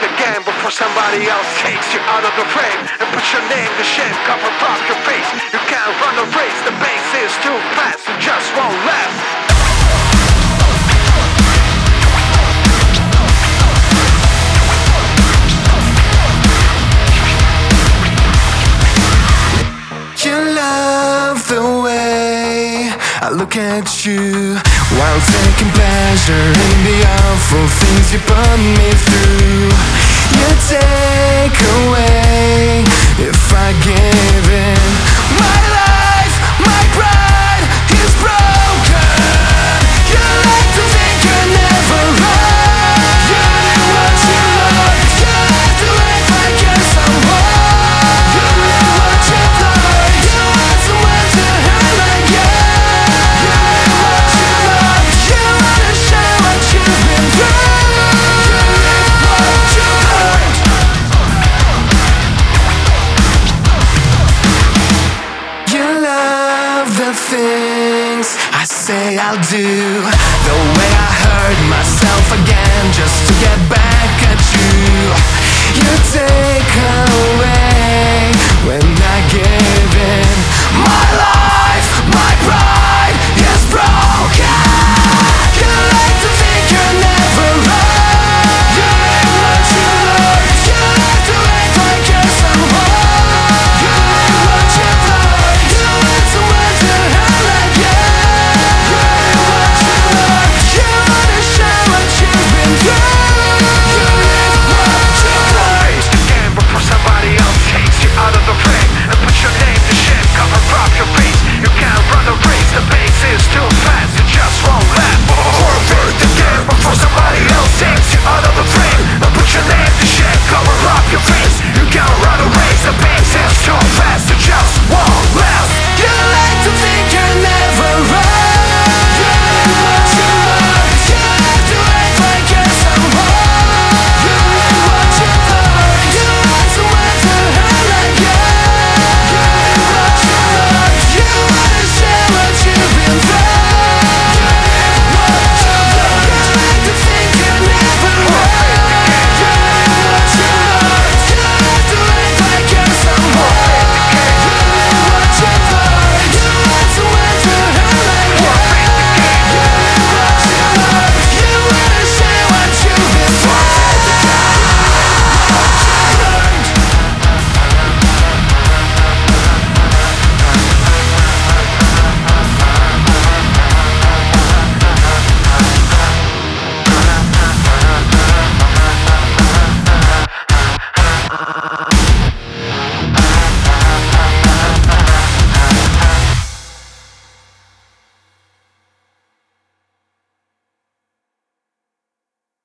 the game before somebody else takes you out of the frame and put your name to shame, cover up your face. You can't run a race, the pace is too fast, it just won't last. You love the way I look at you while taking pleasure in the awful things you put me through. You take away if I give in. My life, my pride is broken. You like to think you're never right. You do what you love. You have to act like you're someone. You do what you love. You want someone to hurt like you. You do what you love. You wanna share what you've been through. You live what you learned. You love the things I say I'll do, the way I hurt myself again just to get back at you. You take away when